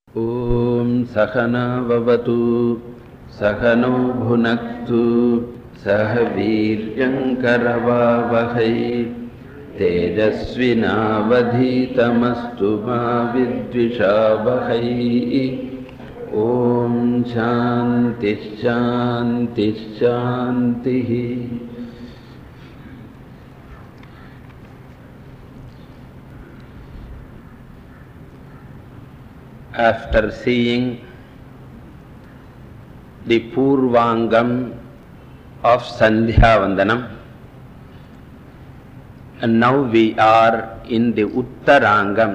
ॐ सहना भवतु सहनौ भुनक्तु सह वीर्यङ्करवावहै तेजस्विनावधीतमस्तु मा विद्विषावहै। ॐ शान्तिः शान्तिः शान्तिः। After seeing the Purvangam of Sandhya Vandanam, and now we are in the Uttarangam,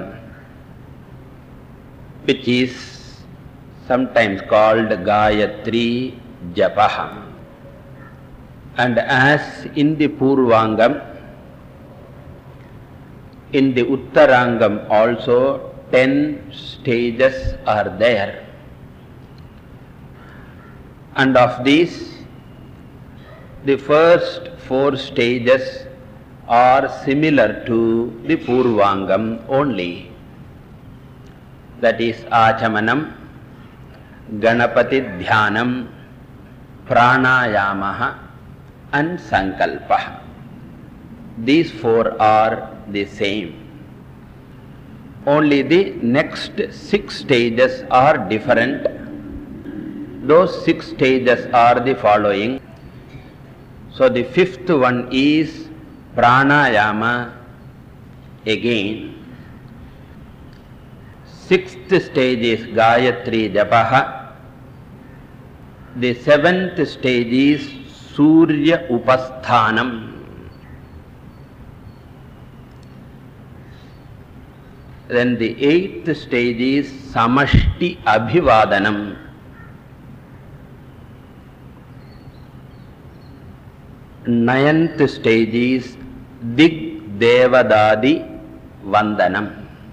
which is sometimes called Gayatri Japaha. And as in the Purvangam, in the Uttarangam also 10 stages are there, and of these the first 4 stages are similar to the Purvangam only, that is Achamanam, Ganapati Dhyanam, Pranayamaha and Sankalpa. These 4 are the same. Only the next 6 stages are different. Those 6 stages are the following. So the 5th one is Pranayama again. 6th stage is Gayatri Japaha. The 7th stage is Surya Upasthanam. Then the 8th stage is Samashti Abhivadanam. 9th stage is Dig Devadadi Vandanam.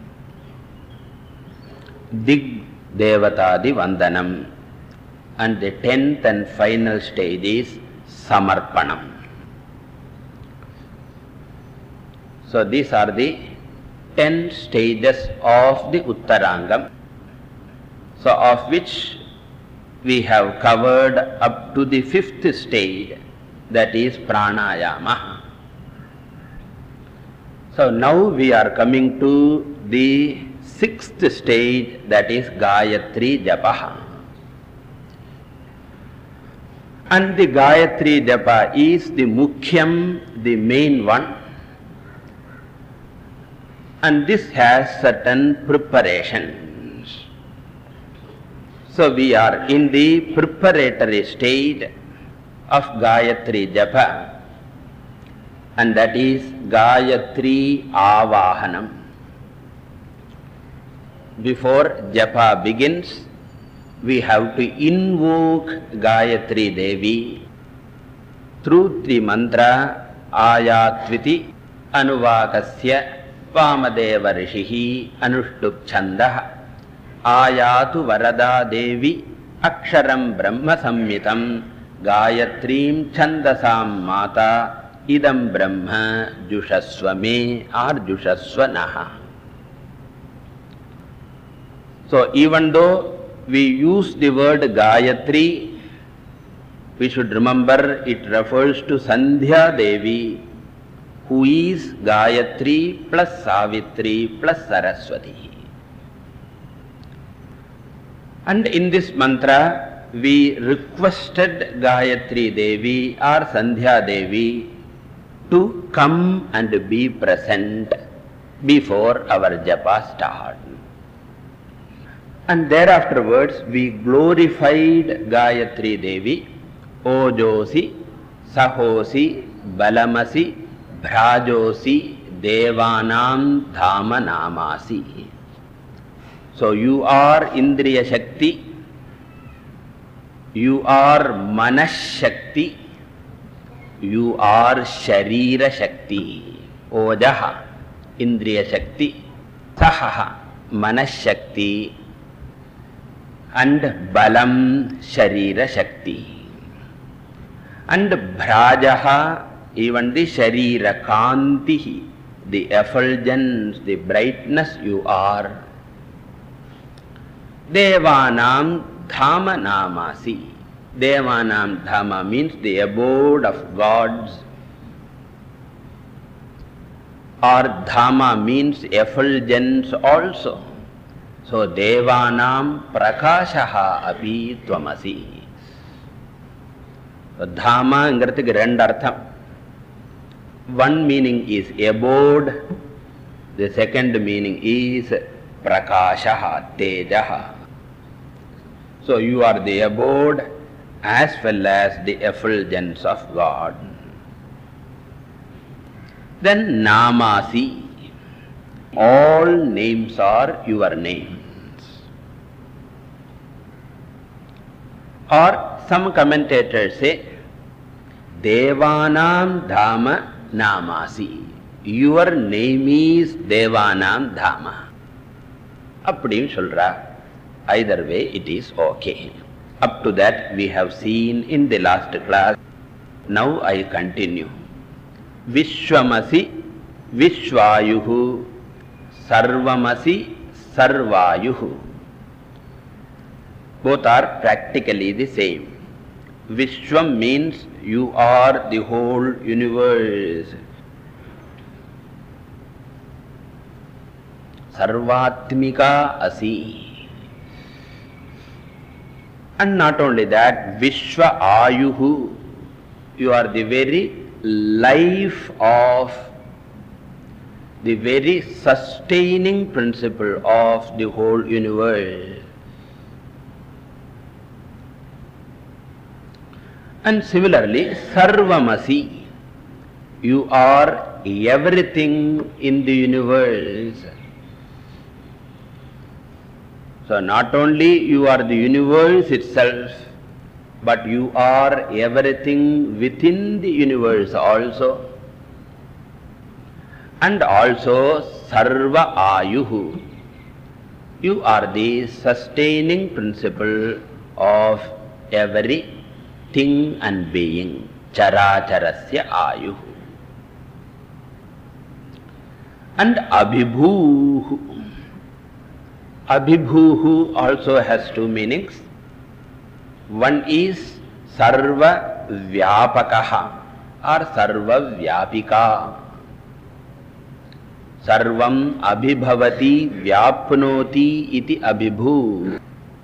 Dig Devadadi Vandanam. And the 10th and final stage is Samarpanam. So these are the 10 stages of the Uttarangam, so of which we have covered up to the 5th stage, that is Pranayama. So now we are coming to the 6th stage, that is Gayatri Japaha. And the Gayatri Japa is the Mukhyam, the main one. And this has certain preparations. So we are in the preparatory stage of Gayatri Japa, and that is Gayatri Avahanam. Before Japa begins, we have to invoke Gayatri Devi through the mantra Ayatviti Anuvakasya Vamadeva Rishihi Anushtup Chandah Ayatu Varada Devi Aksharam Brahma Sammitam Gayatrim Chandasam Mata Idam Brahma Jushaswame or Jushaswanaha. So even though we use the word Gayatri, we should remember it refers to Sandhya Devi, who is Gayatri plus Savitri plus Saraswati. And in this mantra, we requested Gayatri Devi or Sandhya Devi to come and be present before our Japa start. And thereafterwards, we glorified Gayatri Devi, Ojosi, Sahosi, Balamasi, Bhrajosi Devanam Dhamanamasi. So you are Indriya Shakti, you are Manas Shakti, you are Sharira Shakti. Ojaha Indriya Shakti, Sahaha Manas Shakti, and Balam Sharira Shakti. And Bhrajaha, even the Sharira Kantihi, the effulgence, the brightness you are. Devanam Dhama Namasi. Devanam Dhama means the abode of gods, or Dhama means effulgence also. So Devanam Prakashaha Api Tvamasi. So Dhama engrathukku rendu artham. One meaning is abode, the second meaning is Prakashaha, Tejaha. So you are the abode as well as the effulgence of God. Then Namasi. All names are your names. Or some commentators say, Devanam Dhama Namasi. Your name is Devanam Dhama. Appadi solra. Either way it is okay. Up to that we have seen in the last class. Now I continue. Vishwamasi Vishvayuhu Sarvamasi Sarvayuhu. Both are practically the same. Vishwam means you are the whole universe. Sarvatmika Asi. And not only that, Vishwa Ayuhu. You are the very life of, the very sustaining principle of the whole universe. And similarly, Sarvamasi. You are everything in the universe. So not only you are the universe itself, but you are everything within the universe also. And also Sarva Ayuhu. You are the sustaining principle of every thing and being. Characharasya Ayuhu. And Abhibhuhu. Abhibhuhu also has two meanings. One is Sarva Vyapakaha or Sarva Vyapika. Sarvam Abhibhavati Vyapnoti iti Abhibhu.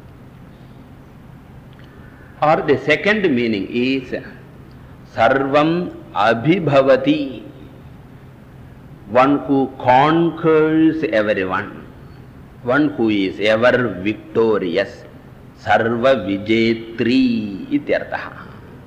Or the second meaning is Sarvam Abhibhavati. One who conquers everyone. One who is ever victorious. Sarva Vijetri ityartha.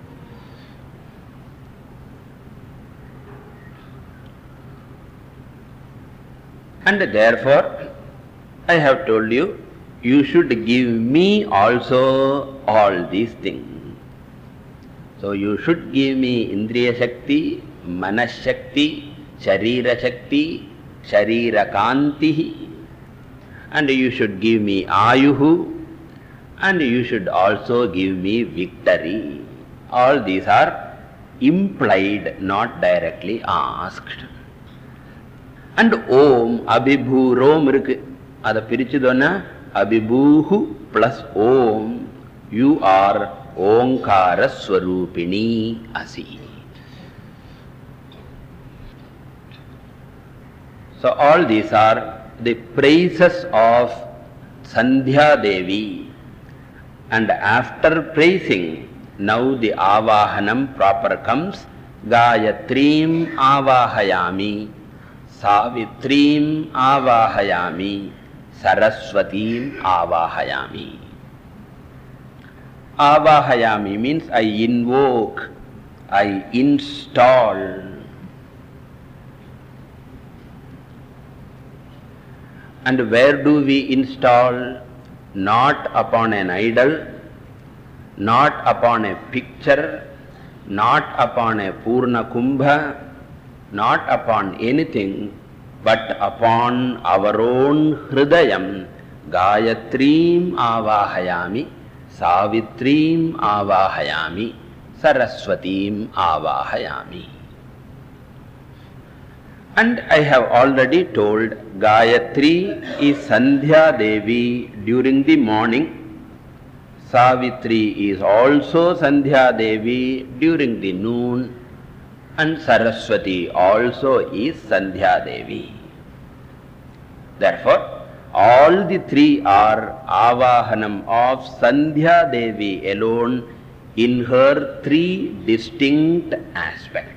And therefore, I have told you, you should give me also all these things. So you should give me Indriya Shakti, Manas Shakti, Sharira Shakti, Sharira Kanti. And you should give me Ayuhu, and you should also give me victory. All these are implied, not directly asked. And Om, Abhibhu, Rom irukku. Ada pirichudona, Abhibhuhu plus Om. You are Omkara Swarupini Asi. So all these are the praises of Sandhya Devi. And after praising, now the Avahanam proper comes. Gayatrim Avahayami, Savitrim Avahayami, Saraswatim Avahayami. Avahayami means I invoke, I install. And where do we install? Not upon an idol, not upon a picture, not upon a Purna Kumbha, not upon anything, but upon our own Hridayam. Gayatrim Avahayami, Savitrim Avahayami, Saraswatim Avahayami. And I have already told Gayatri is Sandhya Devi during the morning. Savitri is also Sandhya Devi during the noon. And Saraswati also is Sandhya Devi. Therefore, all the three are Avahanam of Sandhya Devi alone in her three distinct aspects.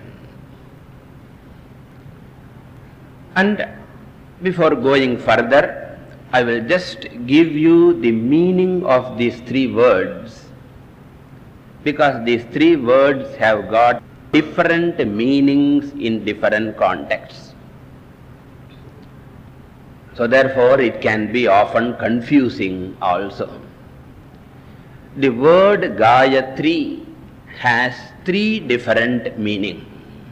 And before going further, I will just give you the meaning of these three words, because these three words have got different meanings in different contexts. So therefore it can be often confusing also. The word Gayatri has three different meanings.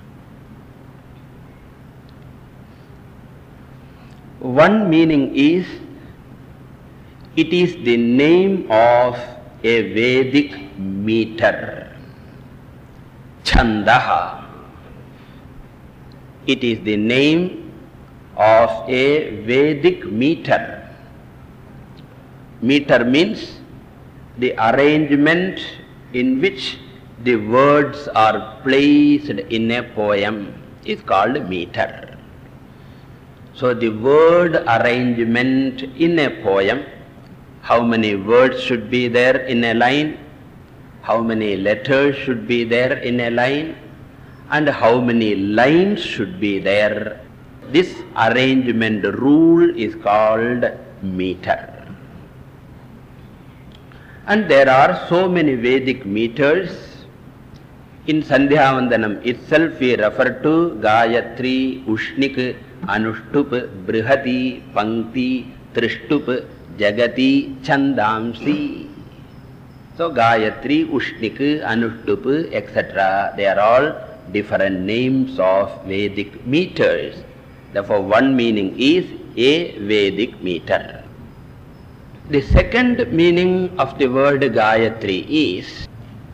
One meaning is, it is the name of a Vedic meter, Chandaha. It is the name of a Vedic meter. Meter means the arrangement in which the words are placed in a poem is called meter. So the word arrangement in a poem, how many words should be there in a line, how many letters should be there in a line, and how many lines should be there. This arrangement rule is called meter. And there are so many Vedic meters. In Sandhya Vandanam itself we refer to Gayatri, Ushnik, Anushtup, Brihati, Pankti, Trishtup, Jagati, Chandamsi. So Gayatri, Ushnik, Anushtup, etc. They are all different names of Vedic meters. Therefore one meaning is a Vedic meter. The second meaning of the word Gayatri is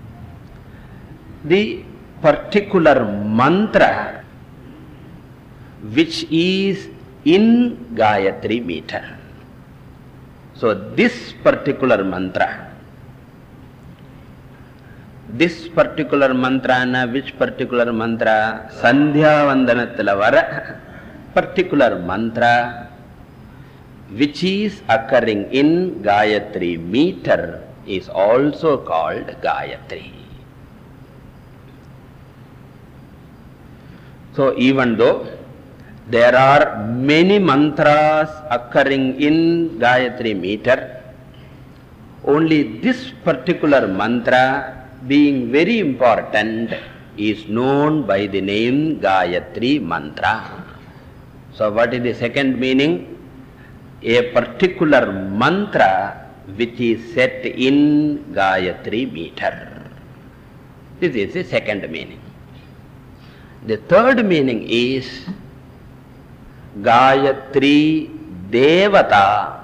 the particular mantra which is in Gayatri meter. So this particular mantra, which particular mantra? Sandhya Vandanathila vara particular mantra which is occurring in Gayatri meter is also called Gayatri. So even though there are many mantras occurring in Gayatri meter, only this particular mantra, being very important, is known by the name Gayatri mantra. So what is the second meaning? A particular mantra which is set in Gayatri meter. This is the second meaning. The third meaning is Gayatri Devata,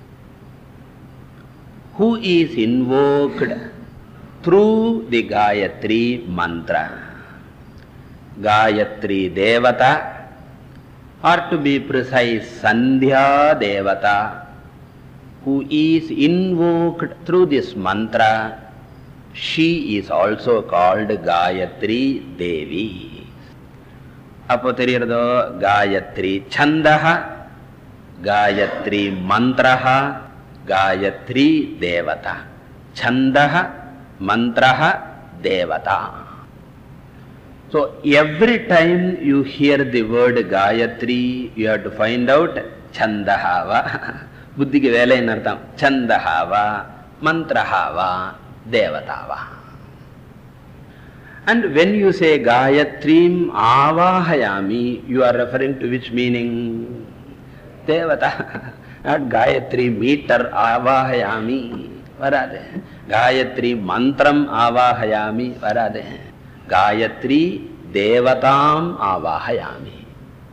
who is invoked through the Gayatri mantra. Gayatri Devata, or to be precise, Sandhya Devata, who is invoked through this mantra, she is also called Gayatri Devi. Appo theriyadho? Gayatri Chandaha, Gayatri Mantraha, Gayatri Devata. Chandaha, Mantraha, Devata. So every time you hear the word Gayatri, you have to find out Chandahava, Buddhike vela enartham, Chandahava, Mantrahava, Devatava. And when you say Gayatrim Avahayami, you are referring to which meaning? Devata. Not Gayatri meter Avahayami. Varade. Gayatri Mantram Avahayami. Varade. Gayatri Devatam Avahayami.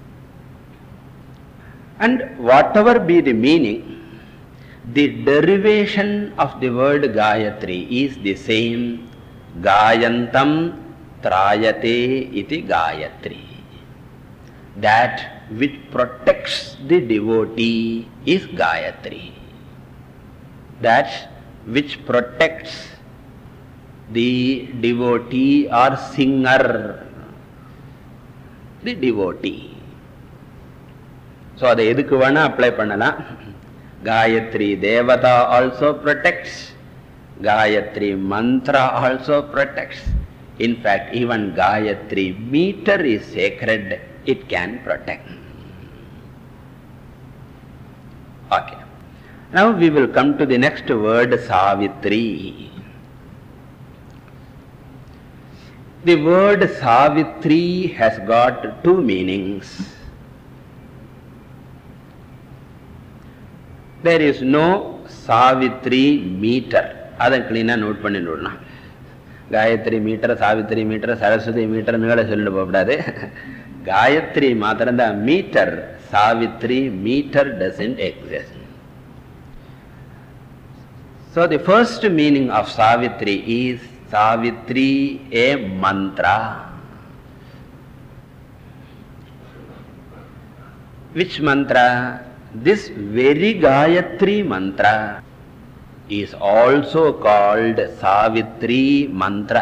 And whatever be the meaning, the derivation of the word Gayatri is the same. Gayantam Trayate iti Gayatri. that which protects the devotee is Gayatri. That which protects the devotee or singer, the devotee. So, அதை எதுக்கு வேணா apply பண்ணலாம். Gayatri Devata also protects. Gayatri Mantra also protects. In fact, even Gayatri meter is sacred. It can protect. Okay. Now we will come to the next word, Savitri. The word Savitri has got two meanings. There is no Savitri meter. That's clean note panninudna. Gayatri meter, Savitri meter, Saraswati meter nugala sollupopodade. Gayatri matranda meter, Savitri meter doesn't exist. So the first meaning of Savitri is Savitri a mantra. Which mantra? This very Gayatri mantra is also called Savitri mantra.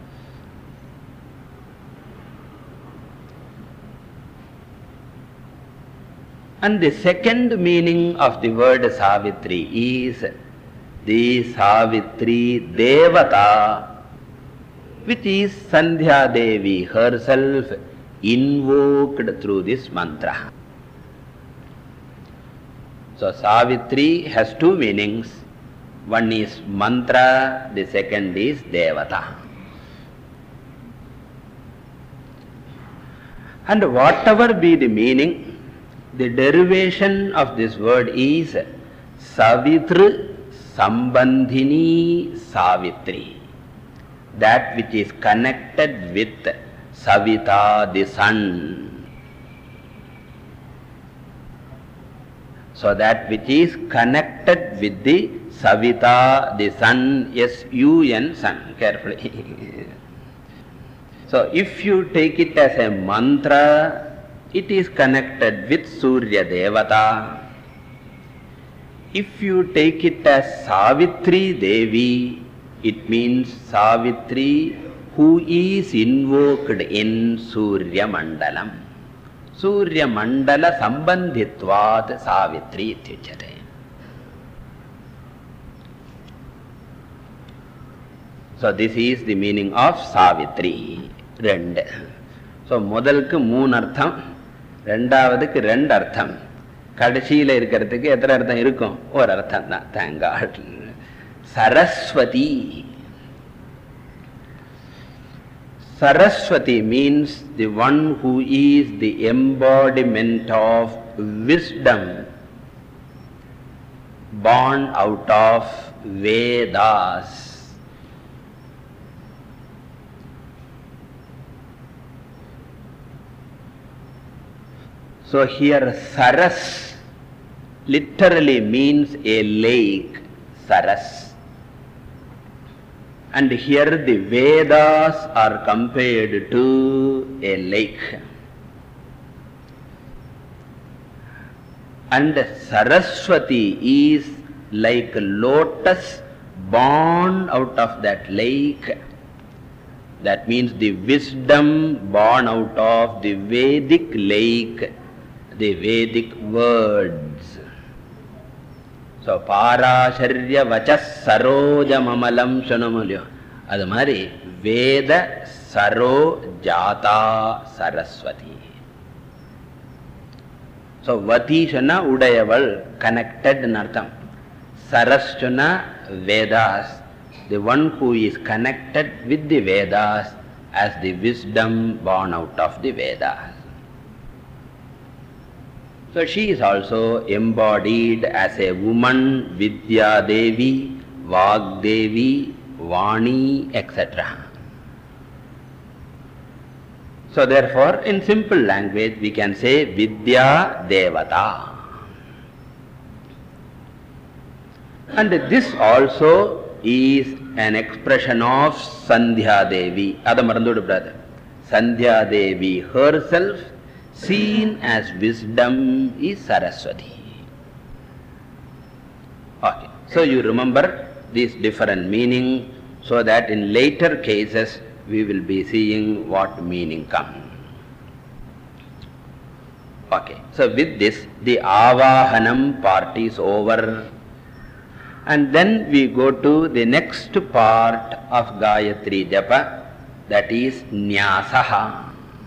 And the second meaning of the word Savitri is the Savitri Devata, which is Sandhya Devi herself invoked through this mantra. So Savitri has two meanings. One is mantra, the second is Devata. And whatever be the meaning, the derivation of this word is Savitri Sambandhini Savitri. That which is connected with Savita, the sun. So that which is connected with the Savita, the sun, S-U-N, sun, carefully. So if you take it as a mantra, it is connected with Surya Devata. If you take it as Savitri Devi, it means Savitri who is invoked in Surya Mandalam. Surya Mandala Sambandhitvat Savitri Ityuchyate. So this is the meaning of Savitri. Rendu. So முதலுக்கு மூணு அர்த்தம், ரெண்டாவதுக்கு ரெண்டு அர்த்தம், கடைசியில் இருக்கிறதுக்கு எத்தனை அர்த்தம் இருக்கும்? ஒரு அர்த்தம் தான். Thank God. Saraswati. Saraswati means the one who is the embodiment of wisdom born out of Vedas. So here Saras literally means a lake, Saras. And here the Vedas are compared to a lake. And Saraswati is like a lotus born out of that lake. That means the wisdom born out of the Vedic lake, the Vedic words. So, Parasharya Vachas Saroja Mamalam Shanamulyo. Adu mari Veda Saro Jata Saraswati. So, Vati Shana Udayaval, connected Nartham. Saras Shana Vedas, the one who is connected with the Vedas as the wisdom born out of the Vedas. So she is also embodied as a woman, Vidya Devi, Vag Devi, Vani, etc. So therefore, in simple language, we can say Vidya Devata. And this also is an expression of Sandhya Devi. That's Marandudu brother. Sandhya Devi herself seen as wisdom is Saraswati. Okay. So you remember these different meaning so that in later cases we will be seeing what meaning comes. Okay. So with this, the Avahanam part is over. And then we go to the next part of Gayatri Japa, that is Nyasaha.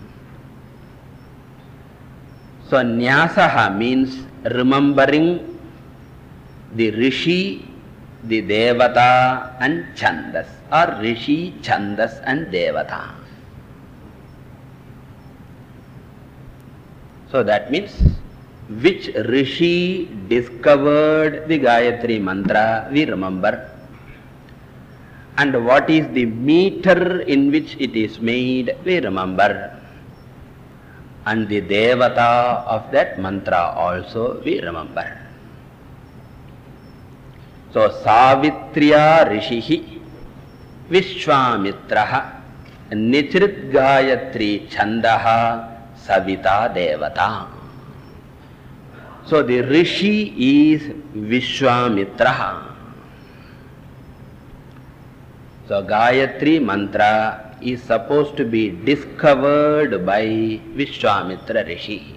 So Nyasaha means remembering the Rishi, the Devata and Chandas, or Rishi, Chandas and Devata. So that means which Rishi discovered the Gayatri Mantra, we remember. And what is the meter in which it is made, we remember. And the Devata of that mantra also we remember. So Savitriya Rishihi Vishwamitraha Nichrit Gayatri Chandaha Savita Devata. So the Rishi is Vishwamitraha. So Gayatri Mantra is supposed to be discovered by Vishwamitra Rishi.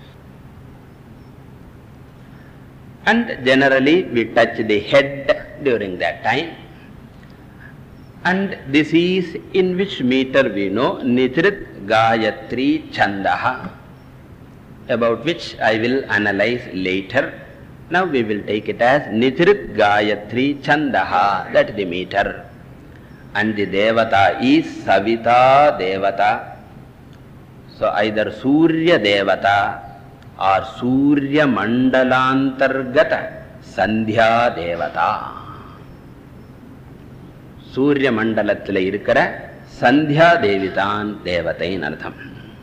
And generally we touch the head during that time. And this is in which meter we know, Nitrit Gayatri Chandaha, about which I will analyze later. Now we will take it as Nitrit Gayatri Chandaha, that is the meter. And the Devata is Savita Devata. So either Surya Devata or Surya Mandalantargata Sandhya Devata. Surya Mandalathile irukara Sandhya Devitan Devatain Artham.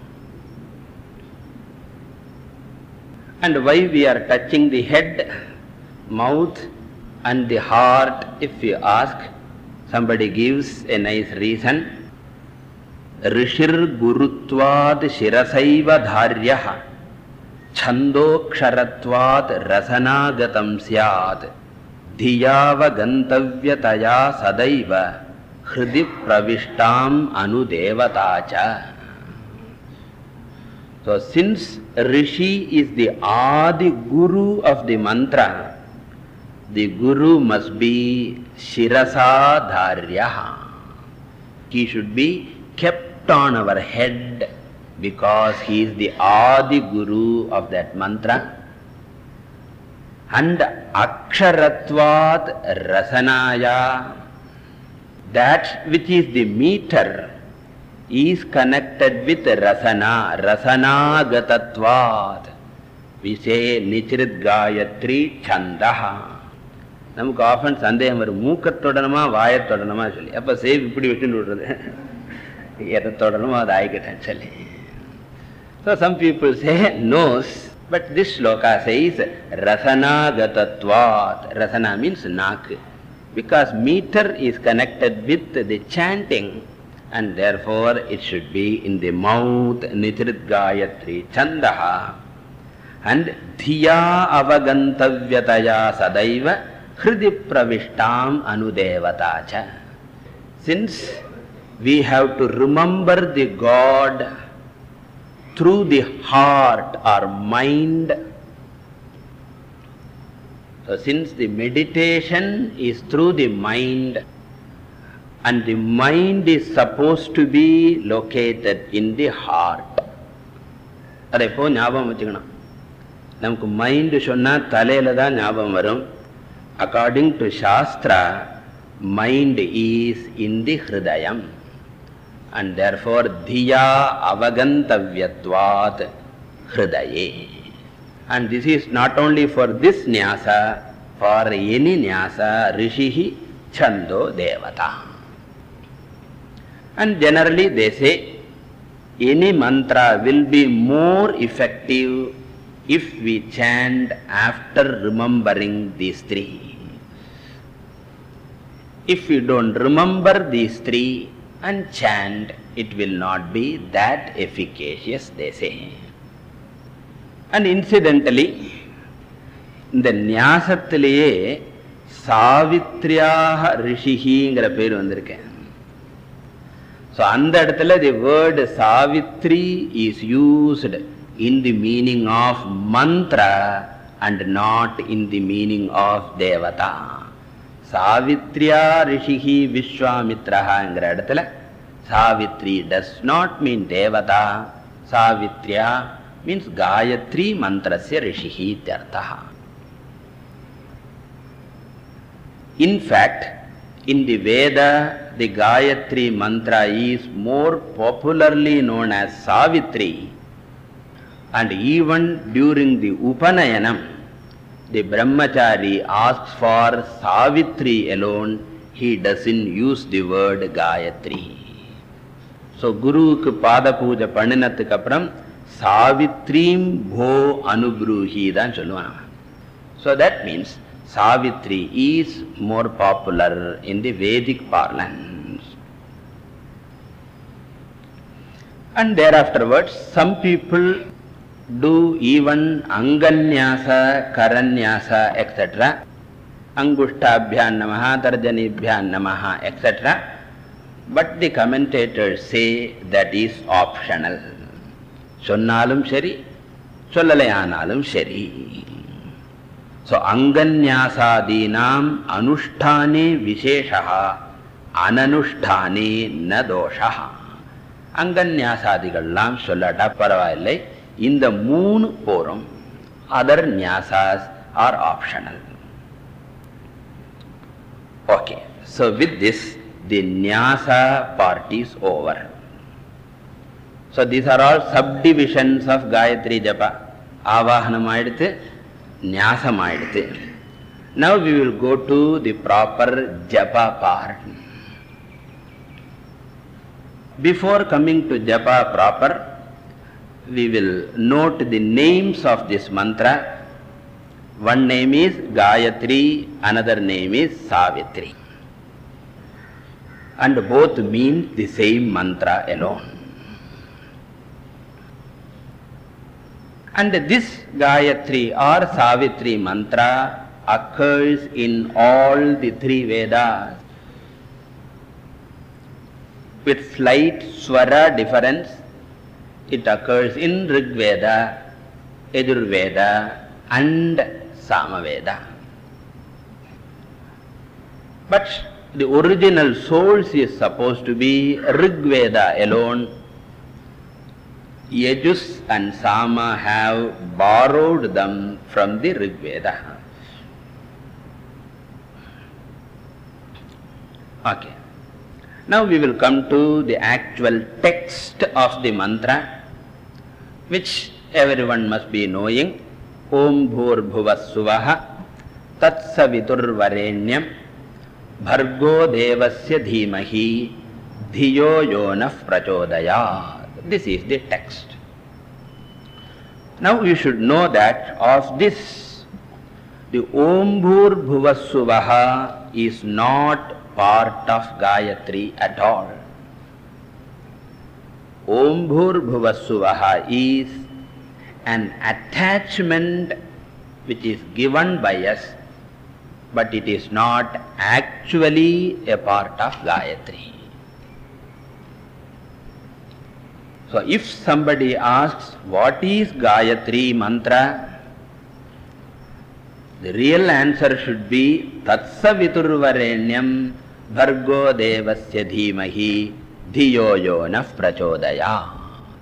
And why we are touching the head, mouth and the heart, if you ask, somebody gives a nice reason. Rishir Gurutvad Shirasaiva Dharyaha Chandoksharatvad Rasanagatam Syad Dhiyava Gantavyataya Sadaiva Hridi Pravishtam Anudevatacha. So since Rishi is the Adi Guru of the mantra, the Guru must be Shirasa Dharyaha. He should be kept on our head because he is the Adi Guru of that mantra. And Aksharatvat Rasanaya, that which is the meter, is connected with Rasana, Rasanagatatvat. We say Nichrit Gayatri Chandaha. நமக்கு often சந்தேகம் வரும், மூக்கை தொடணுமா வாயை தொடணுமா சொல்லி. அப்போ save இப்படி வச்சுட்டு விடுறது, எதை தொடணுமோ அதை ஆகிக்கிட்டேன்னு சொல்லி. So some people say nose, but this shloka says Rasanagatatvat. Rasana means naak, because meter is connected with the chanting, and therefore it should be in the mouth. Nitrit Gayatri Chandaha. And Dhiya Avagantavyataya Sadaiva Hridi Pravishtam Anudevatacha. Since we have to remember the God through the heart or mind, so since the meditation is through the mind, and the mind is supposed to be located in the heart, அதை இப்போ ஞாபகம் வச்சுக்கணும். நமக்கு mind சொன்னால் தலையில் தான் ஞாபகம் வரும். According to Shastra, mind is in the Hridayam, and therefore Dhiya Avagantavyatvat Hridaye. And this is not only for this Nyasa, for any Nyasa, Rishihi Chando Devata. And generally they say any mantra will be more effective if we chant after remembering these three. If we don't remember these three and chant, it will not be that efficacious, they say. And incidentally, இந்த ஞாசத்திலேயே சாவித்ரியாக ரிஷிஹிங்கிற பேர் வந்திருக்கேன். So அந்த இடத்துல the word Savitri is used in the meaning of mantra and not in the meaning of devata. Savitriya rishihi Vishwamitraha என்கிற இடத்துல Savitri does not mean devata. Savitriya means Gayatri mantrasya rishihi ityarthaha. In fact, in the Veda, the Gayatri mantra is more popularly known as Savitri, and even during the Upanayanam, the Brahmachari asks for Savitri alone, he doesn't use the word Gayatri. So, Guruku Pada Puja Paninatthukku appuram Savitrim Bho Anubruhi தான் சொல்லுவாங்க. So that means Savitri is more popular in the Vedic parlance. And thereafterwards, some people do even Anganyasa, Karanyasa, etc. Angushtabhyan Namaha, Tarjanibhyan Namaha, etc. But the commentators say that is optional. சொன்னாலும் சரி, சொல்லலையானாலும் சரி. So, Anganyasadinam anusthane visheshaha ananusthane na doshaha. Anganyasadigallam sollata paravayillai. In the moon porum, other nyasas are optional. Okay. So, with this, the nyasa part is over. So, these are all subdivisions of Gayatri Japa. Avahanam aidithu, Nyasam aidithu. Now we will go to the proper Japa part. Before coming to Japa proper, we will note the names of this mantra. One name is Gayatri, another name is Savitri. And both mean the same mantra alone. And this Gayatri or Savitri mantra occurs in all the three Vedas with slight swara difference. It occurs in Rig Veda, Yajur Veda and Samaveda. But the original source is supposed to be Rig Veda alone. Yajus and Sama have borrowed them from the Rig Veda. Okay. Now we will come to the actual text of the mantra, which everyone must be knowing. Om Bhur Bhuvassuvaha Tat Savitur Varenyam Bhargo Devasya Dhimahi Dhiyo Yonah Prachodayat. This is the text. Now you should know that of this, the Om Bhur Bhuvassuvaha is not part of Gayatri at all. Om Bhur Bhuvassuvaha is an attachment which is given by us, but it is not actually a part of Gayatri. So, if somebody asks, what is Gayatri mantra? The real answer should be, Tatsaviturvarenyam Bhargo Devasya Dhimahi Dhiyo Yonah Prachodaya.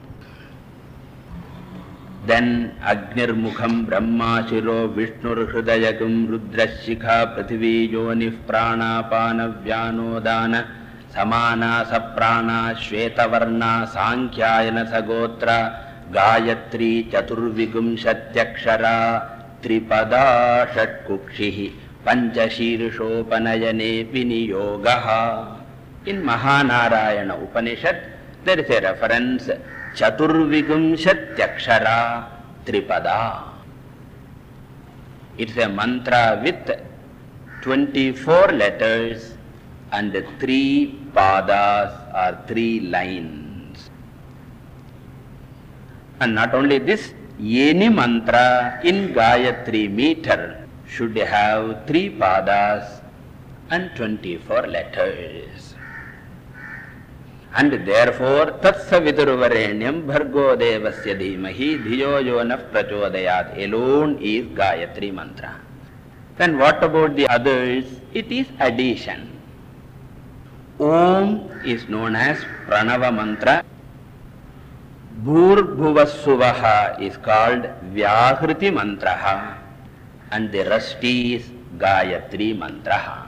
Then, Agnir Mukham Brahma Shiro Vishnur Hridayakam Rudrashikha Prithivi Yonif Prana Pana Vyanodana Samana Saprana Shvetavarna Sankhayana Sagotra Gayatri Chaturvigum Satyakshara Tripada Shatkukshihi Panchashirshopanayane Viniyogaha. In Mahanarayana Upanishad, there is a reference Chaturvigum Satyakshara Tripada. It's a mantra with 24 letters and 3 padas or 3 lines. And not only this, Any mantra in Gayatri meter should have 3 padas and 24 letters. And therefore, Tatsaviturvarenyam Bhargo Devasya Dhimahi Dhiyo Yonah Prachodayat alone is Gayatri mantra. Then what about the others? It is addition. Om is known as Pranava mantra. Bhurbhuvassuvaha is called Vyahriti mantraha. And the rest is Gayatri mantraha.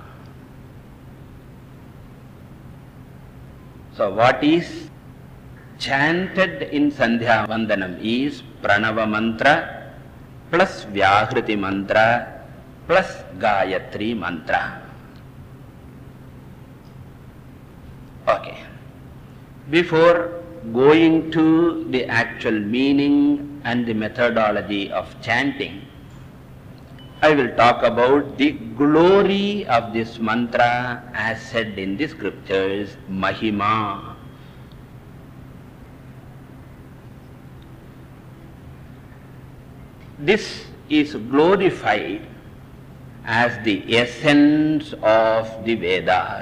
So what is chanted in Sandhya Vandanam is Pranava mantra plus Vyahriti mantra plus Gayatri mantra. Okay. Before going to the actual meaning and the methodology of chanting, I will talk about the glory of this mantra as said in the scriptures, Mahima. This is glorified as the essence of the Vedas.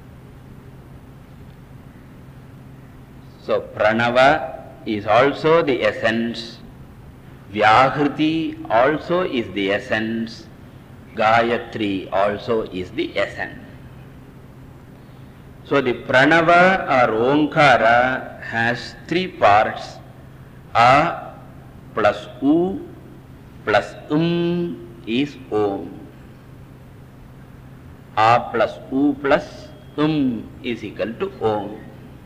So Pranava is also the essence, Vyahriti also is the essence, Gayatri also is the essence. So the Pranava or Omkara has 3 parts, A plus U plus is Om. A plus U plus is equal to Om.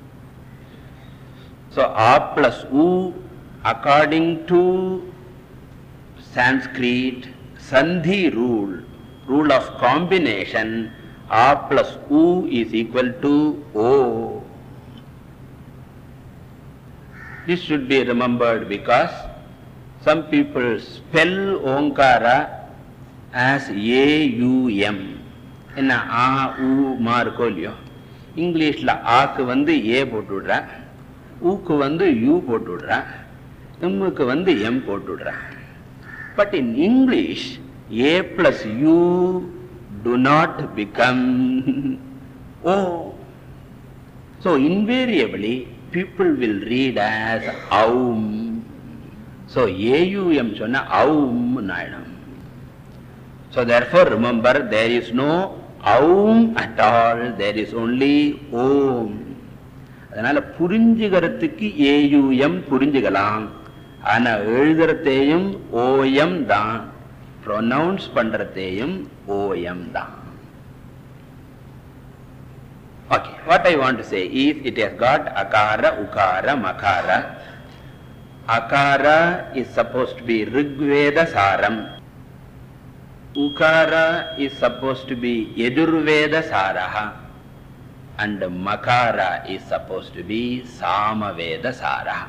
So A plus U, according to Sanskrit Sandhi rule of combination, A plus U is equal to O. This should be remembered because some people spell Omkara as A-U-M. என்ன ஆ ஊ மா இருக்கோ இல்லையோ, இங்கிலீஷில் ஆக்கு வந்து ஏ போட்டு விடுறா, ஊக்கு வந்து யூ போட்டு விடுறா, எம்முக்கு வந்து எம் போட்டு விடுறா. But in English, A plus U do not become O. So invariably, people will read as Aum. So A-U-M சொன்னா Aum நாயிடும். So therefore remember, there is no Aum at all, there is only Om. அதனால புரிஞ்சுகிறதுக்கு AUM புரிஞ்சுக்கலாம், ஆனா எழுதுறதையும் OM தான், pronounce பண்றதையும் OM தான். Okay, what I want to say is it has got Akara, Ukara, Makara. Akara is supposed to be Rigveda Saram. Ukara is supposed to be Yajurveda Saraha. And Makara is supposed to be Samaveda Saraha.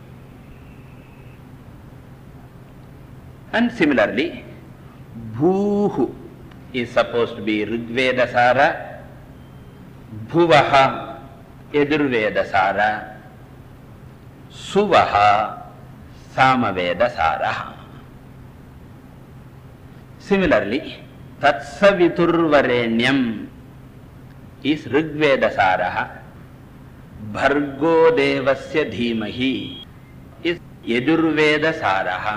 And similarly, Bhuhu is supposed to be Rigveda Sara, Bhuvaha Yajurveda Sara, Suvaha Samaveda Saraha. Similarly, Tatsaviturvarenyam is Rigveda Saraha, Bhargo Devasya Dhimahi is Yajurveda Saraha,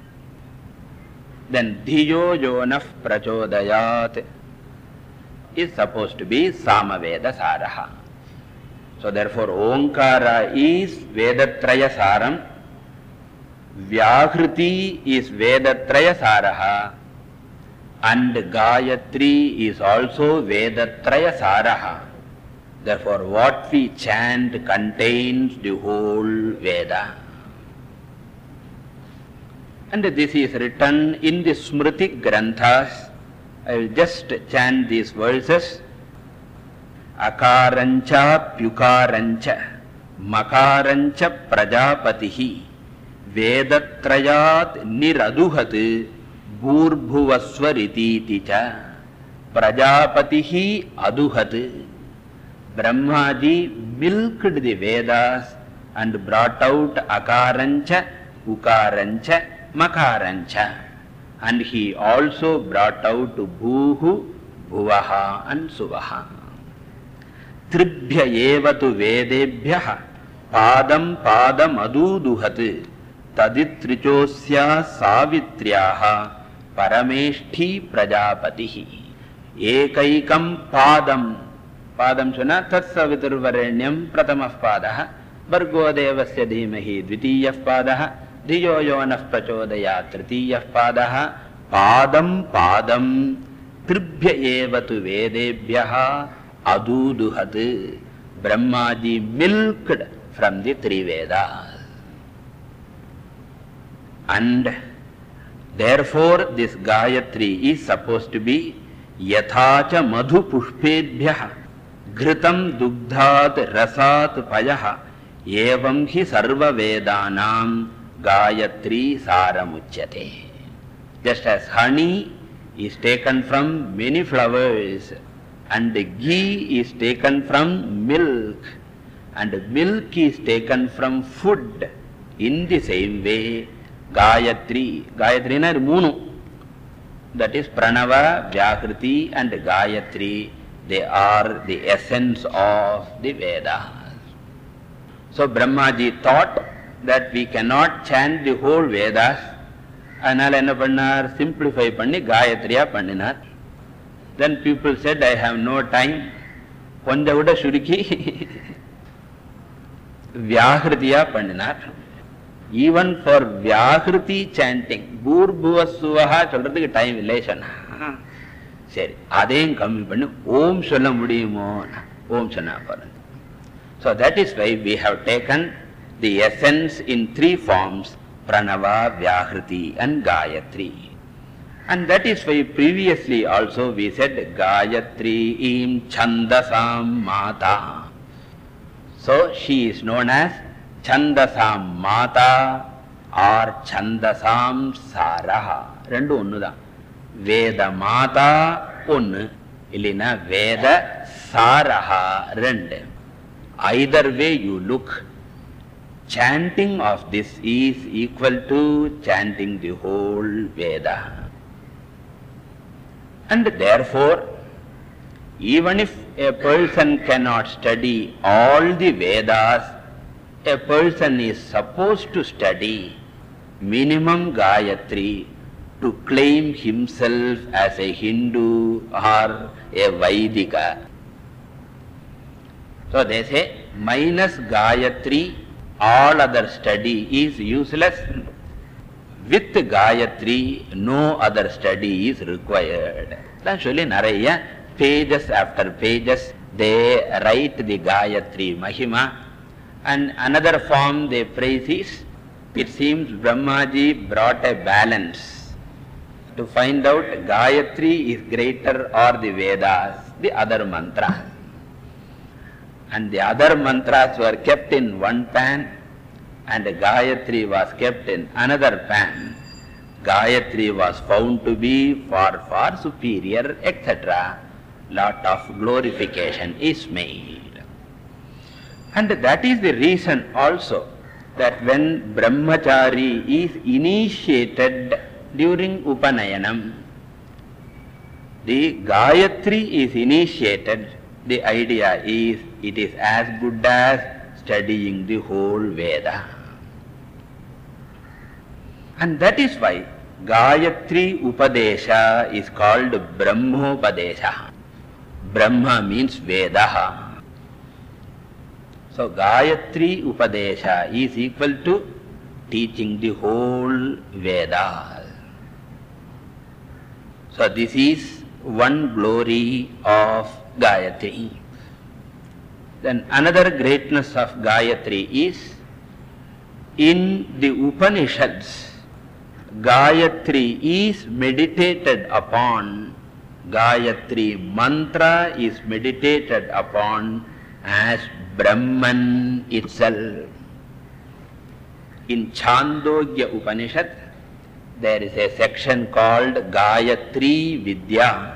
then Dhiyo Yonah Prachodayat is supposed to be Samaveda Saraha. So therefore Omkara is Vedatraya Saram, Vyahriti is Vedatraya Saraha, and Gayatri is also Vedatraya Saraha. Therefore what we chant contains the whole Veda. And this is written in the Smriti Granthas. I will just chant these verses. Akarancha Pyukarancha Makarancha Prajapatihi Vedatrayat Niraduhat Bhurbhuvaswarititicha Prajapatihi Aduhat. Brahmaji milked the Vedas and brought out Akarancha ukarancha, makarancha. And he also brought out bhuhu, bhuvaha and suvaha. Tribhya evatu vedebhyaha padam padam aduduhat taditrichosya savitryaha parameshthi prajapatihi. Ekaikam padam. Padam suna tat saviturvarenyam pratamah padaha Bhargo devasya dhimahi dvitiyah padaha Dhiyo yonah prachodaya tritiyah padaha Padam padam tribhya evatu vedebhyaha aduduhat. Brahmaji milked from the three Vedas. And therefore this Gayatri is supposed to be Yathacha madhu pushpebhyaha Ghritam dugdhat rasat payaha Evam hi sarva vedanam Gayatri saramuchyate. Just as honey is taken from many flowers and ghee is taken from milk and milk is taken from food, in the same way Gayatri, Gayatri na moonu, that is Pranava, Vyakriti and Gayatri, they are the essence of the Vedas. So Brahmaji thought that we cannot chant the whole Vedas, அதனால என்ன பண்ணார், simplify பண்ணி காயத்ரியா பண்ணினார். Then people said, I have no time, கொஞ்சம் விட சுருக்கி வியாகிருதியா பண்ணினார். Even for வியாகிருதி chanting, பூர்புவசுவஹா சொல்றதுக்கு டைம் இல்லை சொன்னா, சரி அதையும் கம்மி பண்ணி ஓம் சொல்ல முடியுமோ, ஓம் சொன்னா பாருங்க. So that is why we have taken the essence in three forms, Pranava, Vyakriti and Gayatri. And that is why previously also we said Gayatri im Chandasam Mata. So she is known as Chandasam Mata or Chandasam Saraha. Rendu onnu da. Veda Mata onnu, illina Veda Saraha rendu. Either way you look, chanting of this is equal to chanting the whole Veda. And therefore, even if a person cannot study all the Vedas, a person is supposed to study minimum Gayatri to claim himself as a Hindu or a Vaidika. So they say, minus Gayatri, all other study is useless. With Gayatri, no other study is required. That's really Naraya, pages after pages, they write the Gayatri Mahima. And another form they praise is, it seems Brahmaji brought a balance to find out Gayatri is greater or the Vedas, the other mantra. And the other mantras were kept in one pan and Gayatri was kept in another pan. Gayatri was found to be far, far superior, etc. Lot of glorification is made. And that is the reason also that when Brahmachari is initiated during Upanayanam, the Gayatri is initiated, the idea is it is as good as studying the whole Veda. And that is why Gayatri Upadesha is called Brahmopadesha. Brahma means Veda. So Gayatri Upadesha is equal to teaching the whole Veda. So this is one glory of Gayatri. Then another greatness of Gayatri is, in the Upanishads, Gayatri is meditated upon, Gayatri mantra is meditated upon as Brahman itself. In Chandogya Upanishad, there is a section called Gayatri Vidya,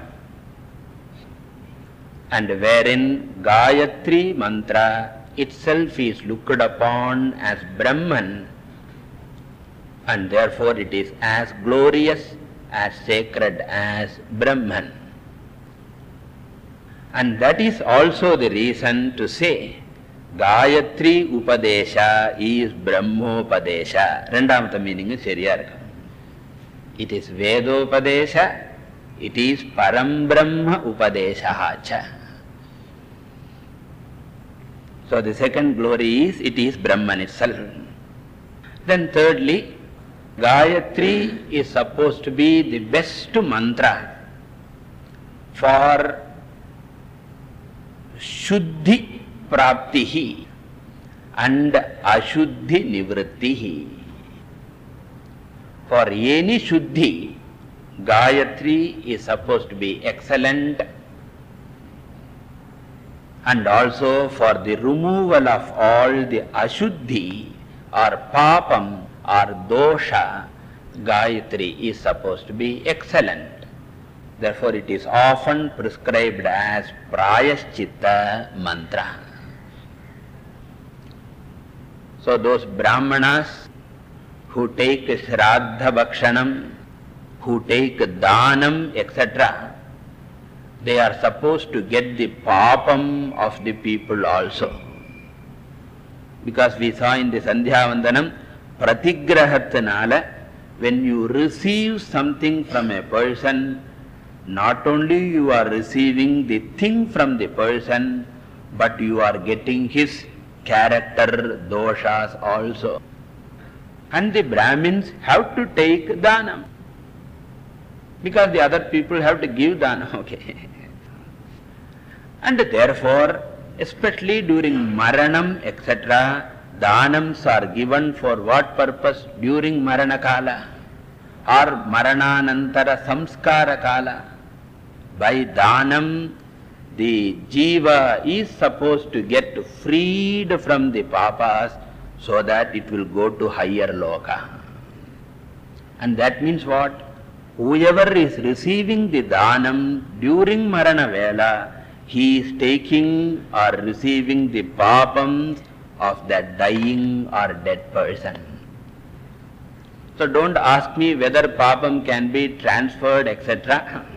and wherein Gayatri mantra itself is looked upon as Brahman, and therefore it is as glorious, as sacred as Brahman. And that is also the reason to say Gayatri Upadesha is Brahmopadesha. Rendamatha meaning is seriya. It is Vedopadesha, it is Param Brahma Upadesha cha. So the second glory is, it is Brahman itself. Then thirdly, Gayatri is supposed to be the best mantra for Shuddhi Praptihi and Ashuddhi Nivrittihi. For any Shuddhi, Gayatri is supposed to be excellent, and also for the removal of all the Ashuddhi or Papam or Dosha, Gayatri is supposed to be excellent. Therefore, it is often prescribed as Prayaschitta mantra. So, those Brahmanas who take Shraddha Bhakshanam, who take Dhanam, etc., they are supposed to get the Papam of the people also. Because we saw in the Sandhya Vandanam, Pratigrahatnala, when you receive something from a person, not only you are receiving the thing from the person, but you are getting his character doshas also. And the Brahmins have to take Dhanam, because the other people have to give Dhanam, okay. And therefore, especially during Maranam, etc., Dhanams are given for what purpose? During Marana Kala or Marananantara Samskara Kala. By Dhanam, the Jiva is supposed to get freed from the Papas so that it will go to higher Loka. And that means what? Whoever is receiving the Dhanam during Marana Vela, he is taking or receiving the Papams of that dying or dead person. So don't ask me whether Papam can be transferred, etc.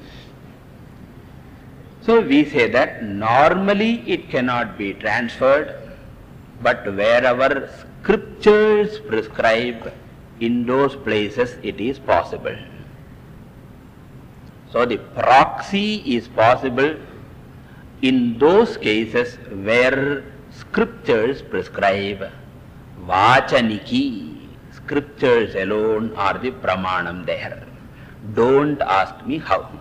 So we say that normally it cannot be transferred, but wherever scriptures prescribe, in those places it is possible. So the proxy is possible in those cases where scriptures prescribe. Vachaniki, scriptures alone are the pramanam there. Don't ask me how.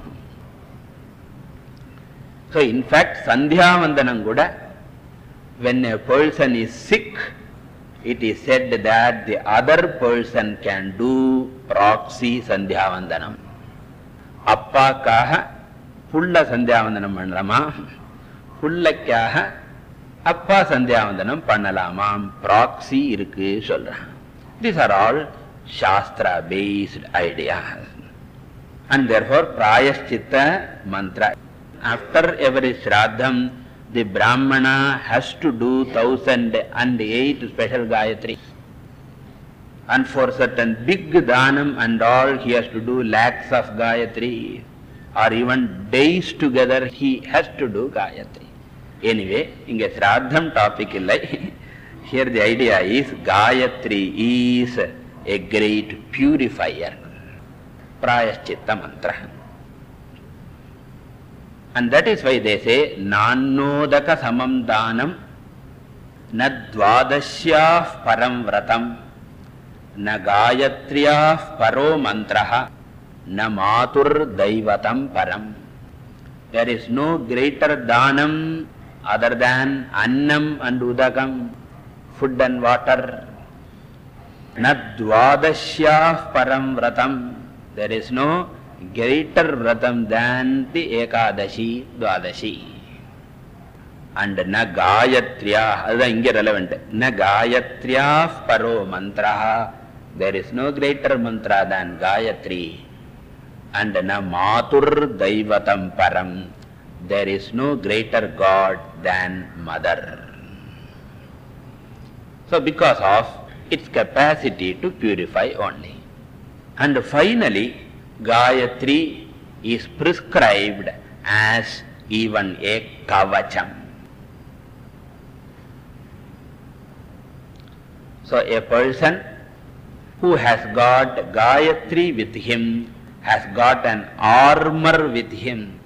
So in fact, Sandhya Vandanam Guda, when a person is sick, it is said that the other person can do proxy Sandhya Vandanam. Appa kaha pulla Sandhya Vandanam pannalama, pullakkaha appa Sandhya Vandanam pannalamam, proxy irukku solran. These are all Shastra based ideas. And therefore Prayaschitta mantra. After every Shraddham, the Brahmana has to do 1008 special Gayatri. And for certain big Dhanam and all, he has to do lakhs of Gayatri. Or even days together, he has to do Gayatri. Anyway, in a Shraddham topic, here the idea is Gayatri is a great purifier. Prayaschitta mantra. And that is why they say, Nannodaka samam dhanam, na dvadashyah param vratam, na gayatriyah paro mantraha, na matur daivatam param. There is no greater dhanam other than annam and udakam, food and water. Na dvadashyah param vratam. There is no greater vratam than the Ekadashi, Dwadashi. And na Gayatriya, that is inge relevant. Na Gayatriya paro mantraha. There is no greater mantra than Gayatri. And na Matur Daivatam param. There is no greater God than Mother. So because of its capacity to purify only. And finally, Gayatri is prescribed as even a kavacham. So a person who has got Gayatri with him has got an armor with him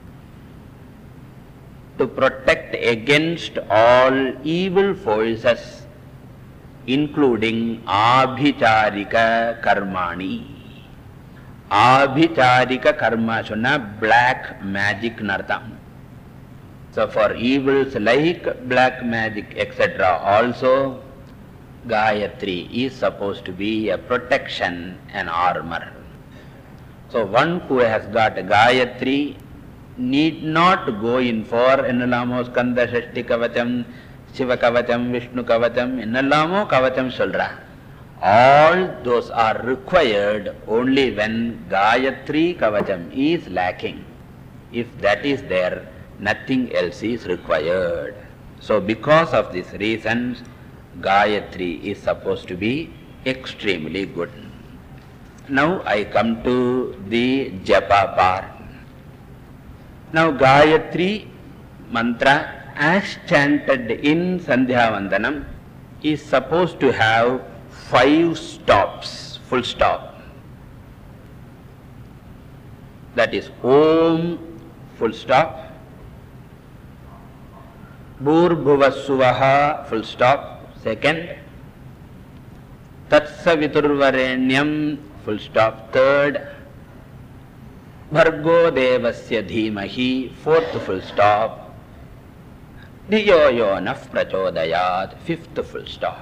to protect against all evil forces, including abhicharika karmani. Abhicharika karma sonna black magic nartham. So for evils like black magic etc. also Gayatri is supposed to be a protection and armor. So one who has got Gayatri need not go in for Ennallamo Skanda Shashti Kavacham, Shiva Kavacham, Vishnu Kavacham, Ennallamo Kavacham Solra. All those are required only when Gayatri Kavacham is lacking. If that is there, nothing else is required. So because of these reasons, Gayatri is supposed to be extremely good. Now I come to the japa part. Now Gayatri mantra as chanted in Sandhya Vandanam is supposed to have 5 stops, full stop. That is Om, full stop. Bhurbhuvassuvaha, full stop, second. Tatsaviturvarenyam, full stop, third. Bhargo devasya dhimahi, fourth full stop. Dhiyo yo nah prachodayat, fifth full stop.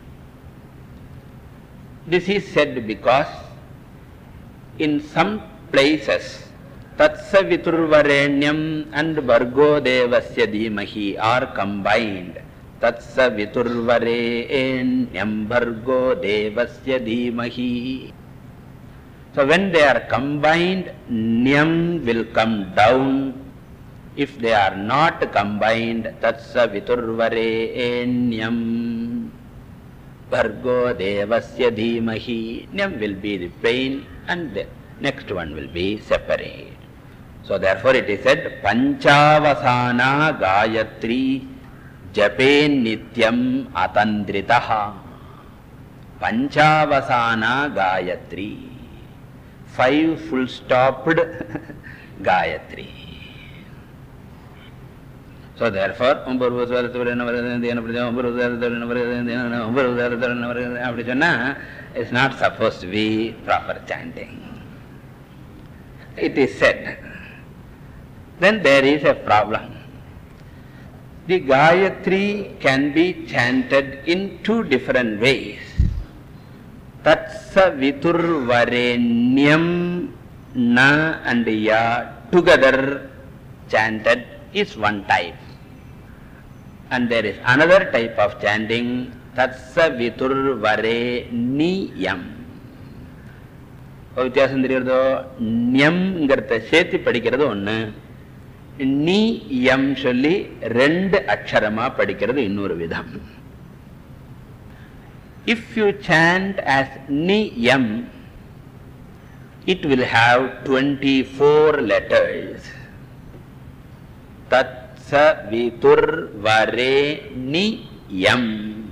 This is said because in some places Tatsaviturvarenyam and Bhargo devasya dhimahi are combined. Tatsaviturvarenyam Bhargo devasya dhimahi. So when they are combined, Nyam will come down. If they are not combined, Tatsaviturvarenyam Bhargo devasya dhimahi, Nyam will be the plain and the next one will be separate. So therefore it is said, Panchavasana Gayatri Jape Nityam Atandritaha. Panchavasana Gayatri. 5 full stopped Gayatri. So therefore, it's not supposed to be proper chanting. It is said. Then there is a problem. The Gayatri can be chanted in 2 different ways. Tatsaviturvarenyam na and ya together chanted is one type. And there is another type of chanting, Tatsaviturvareniyam. வித்தியாசம் தெரிகிறதோ? ஞம்ங்கிறத சேர்த்து படிக்கிறது ஒன்று, நீ யம் சொல்லி 2 அக்ஷரமா படிக்கிறது இன்னொரு விதம். If you chant as Niyam, it will have 24 letters. Tatsaviturvareniyam.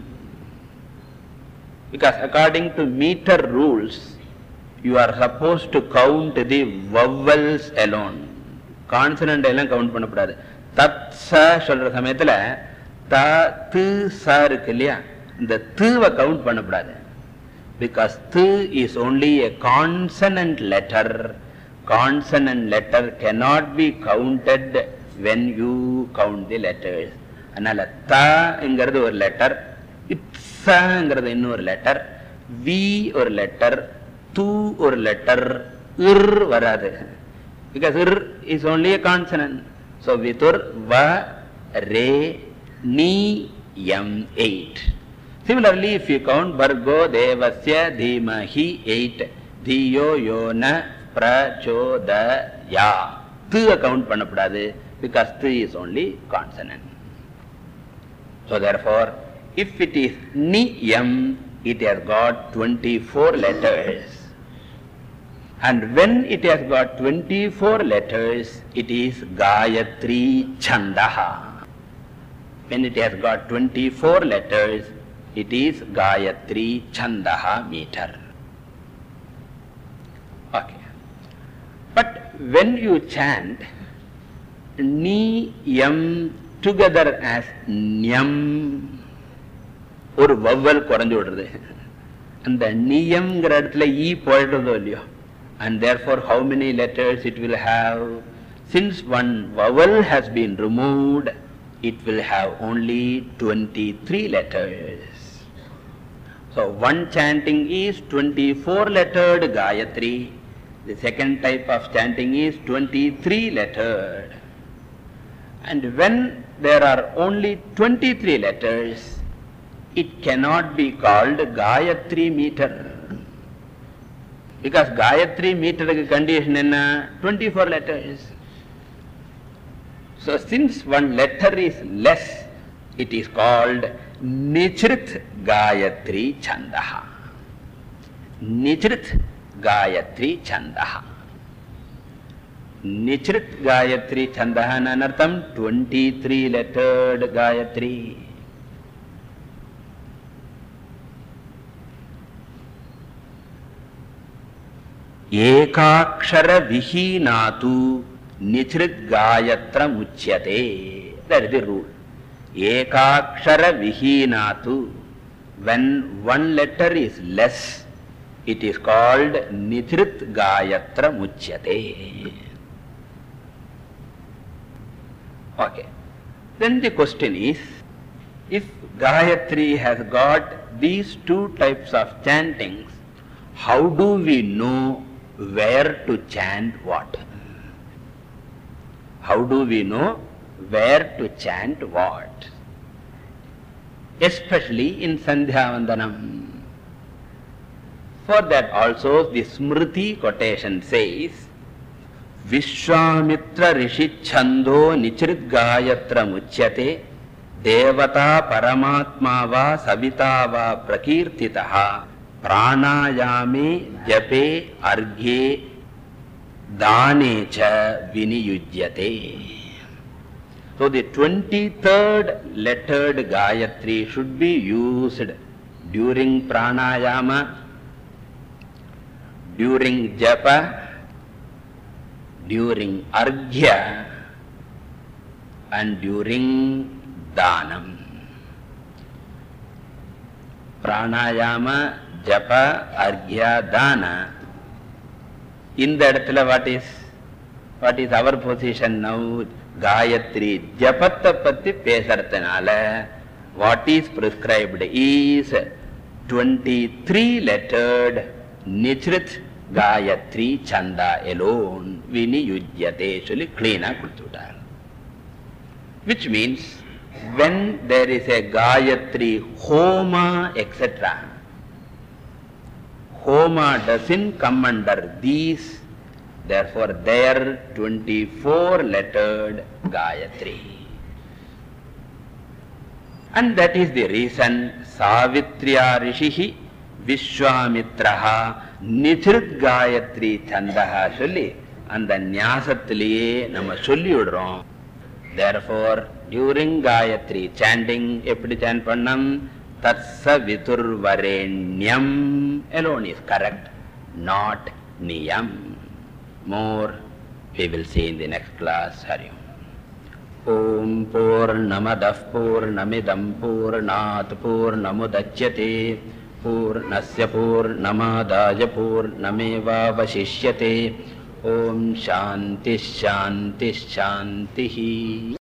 Because according to meter rules, you are supposed to count the vowels alone. Consonant எல்லாம் கவுண்ட் பண்ணக்கூடாது. தத்ச சொல்ற சமயத்தில் த து ச இருக்கு இல்லையா, இந்த துவை கவுண்ட் பண்ணக்கூடாது. Because tu is only a consonant letter. Consonant letter cannot be counted when you count the letters. அதனால தங்கிறது ஒரு லெட்டர், இத்ஸங்கிறது இன்னொரு லெட்டர், வி ஒரு லெட்டர், tu ஒரு லெட்டர், வராது. Because is only a consonant. So vitur va re ni yam 8. Similarly, if you count Bhargo devasya dhimahi 8, dhiyo yona prachodaya, tu count பண்ணக்கூடாது, because tu is only consonant. So therefore, if it is niyam, it has got 24 letters. And when it has got 24 letters, it is Gayatri Chandaha. When it has got 24 letters, it is Gayatri Chandaha meter. Okay. But when you chant Ni, Yam together as Nyam, ஒரு vowel குறைஞ்சு விடுறது. அந்த நியம்ங்கிற இடத்துல ஈ போயிடுறதோ இல்லையோ. And therefore how many letters it will have? Since one vowel has been removed, it will have only 23 letters. So one chanting is 24 lettered Gayatri. The second type of chanting is 23 lettered. And when there are only 23 letters, it cannot be called Gayatri meter. Because Gayatri meter condition is 24 letters. So since one letter is less, it is called Nichrit Gayatri Chandaha. Nichrit Gayatri Chandaha. Nichrit Gayatri Chandaha nanartham 23 lettered Gayatri. Ekakshara vihinatu nichrit gayatra muchyate. That is the rule. Ekakshara vihinatu. When one letter is less, it is called nichrit gayatra muchyate. Okay. Then the question is, if Gayatri has got these two types of chantings, how do we know where to chant what? How do we know where to chant what? Especially in Sandhya Vandanam. For that also the Smriti quotation says, Vishwamitra Rishi Chando Nichrit Gayatra Muchyate Devata Paramatma Va Savita Va Prakirtitaha Pranayame Jape Argye Dane Cha Viniyujyate. So the 23rd lettered Gayatri should be used during Pranayama, during Japa, during Arghya and during Danam. Pranayama, Japa, Arghya, Dana. In the இடத்துல what is our position now? Gayatri Japatha பத்தி பேசறதுனால what is prescribed is 23 lettered Nichrit Gayatri Chanda alone Viniyujyate சொல்லி clean-ஆ கொடுத்துட்டார். Which means when there is a Gayatri Homa etc., Homa doesn't come under these, therefore their 24 lettered Gayatri. And that is the reason Savitriya Rishihi Vishwamitraha Nichrit Gayatri Chandaha சொல்லி அந்த ஞாசத்திலேயே நம்ம சொல்லி விடுறோம். Therefore during Gayatri chanting எப்படி chant பண்ணம்? Tatsa Viturvarenyam alone is correct, not Niyam. More we will see in the next class. Hari Om Purnamadah Purnamidam Purnat Purnamudachyate Purnasya Purnamadaya Purnameva Vashishyate. Om Shanti Shanti Shanti.